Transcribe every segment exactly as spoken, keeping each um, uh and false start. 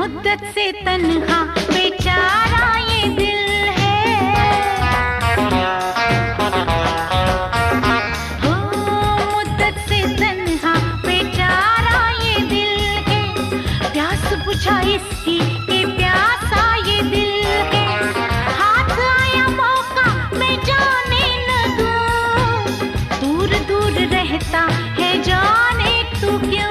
मुद्दत से तन्हा बेचारा ये दिल है, हो मुद्दत से तन्हा बेचारा ये दिल है, प्यास बुझा इसकी ये प्यासा ये दिल है, हाथ आया मौका मैं जाने न दूं, दूर दूर रहता है जाने तू क्यों।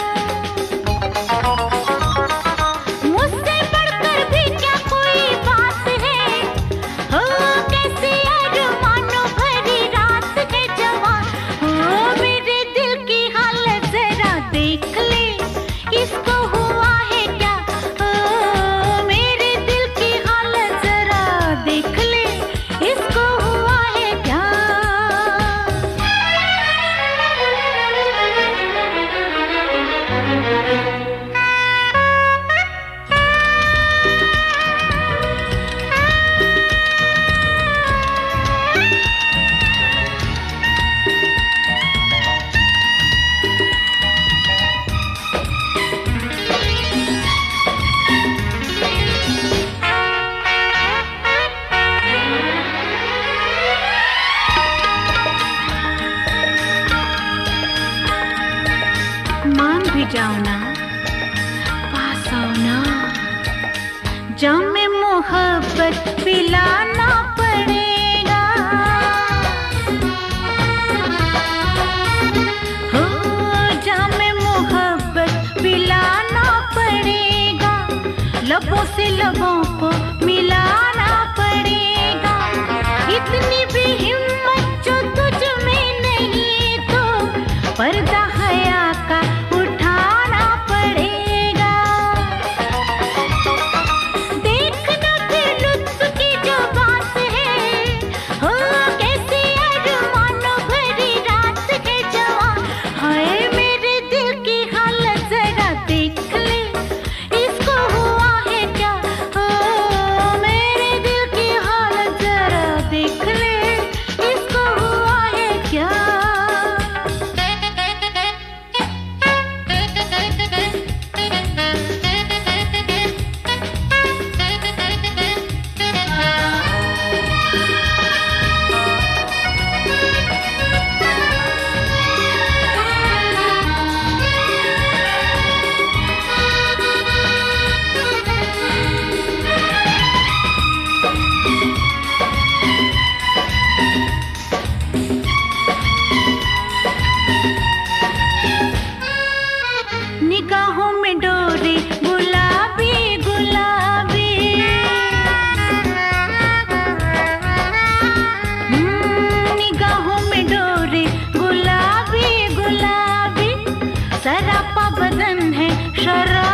जाओ ना पास आओ ना, जामे मोहब्बत पिलाना पड़ेगा, हो जामे मोहब्बत पिलाना पड़ेगा, लबों से लबों को मिलाना पड़ेगा, इतनी भी हिम्मत जो तुझ में नहीं तो पर्दा हया का निगाहों में डोरे गुलाबी गुलाबी, निगाहों में डोरे गुलाबी गुलाबी, सरापा बदन है शराब